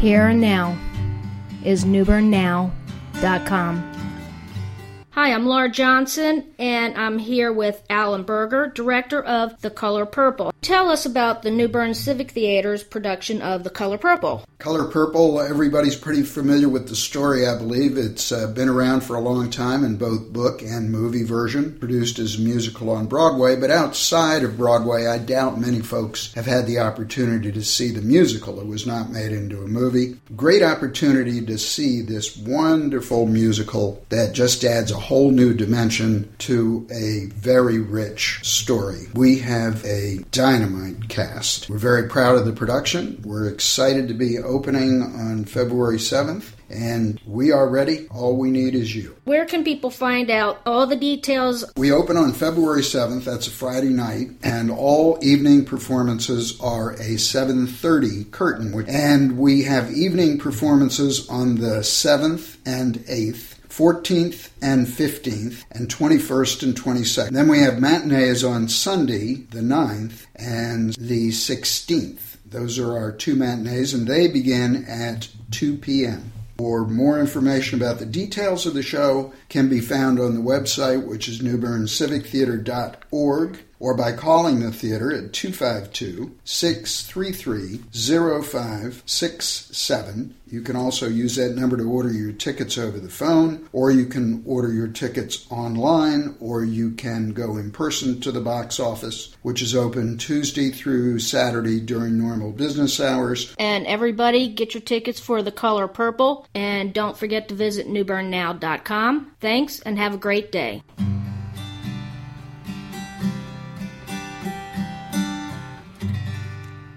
Here and now is newbernnow.com. Hi, I'm Laura Johnson, and I'm here with Alan Berger, director of The Color Purple. Tell us about the New Bern Civic Theater's production of The Color Purple. Color Purple, everybody's pretty familiar with the story, I believe. It's been around for a long time in both book and movie version, produced as a musical on Broadway, but outside of Broadway, I doubt many folks have had the opportunity to see the musical. It was not made into a movie. Great opportunity to see this wonderful musical that just adds a whole new dimension to a very rich story. We have a dynamite cast. We're very proud of the production. We're excited to be opening on February 7th, and we are ready. All we need is you. Where can people find out all the details? We open on February 7th. That's a Friday night, and all evening performances are a 7:30 curtain. And we have evening performances on the 7th and 8th. 14th and 15th, and 21st and 22nd. Then we have matinees on Sunday, the 9th, and the 16th. Those are our two matinees, and they begin at 2 p.m. For more information about the details of the show can be found on the website, which is newberncivictheater.org, or by calling the theater at 252-633-0567. You can also use that number to order your tickets over the phone, or you can order your tickets online, or you can go in person to the box office, which is open Tuesday through Saturday during normal business hours. And everybody, get your tickets for The Color Purple, and don't forget to visit newbernnow.com. Thanks, and have a great day.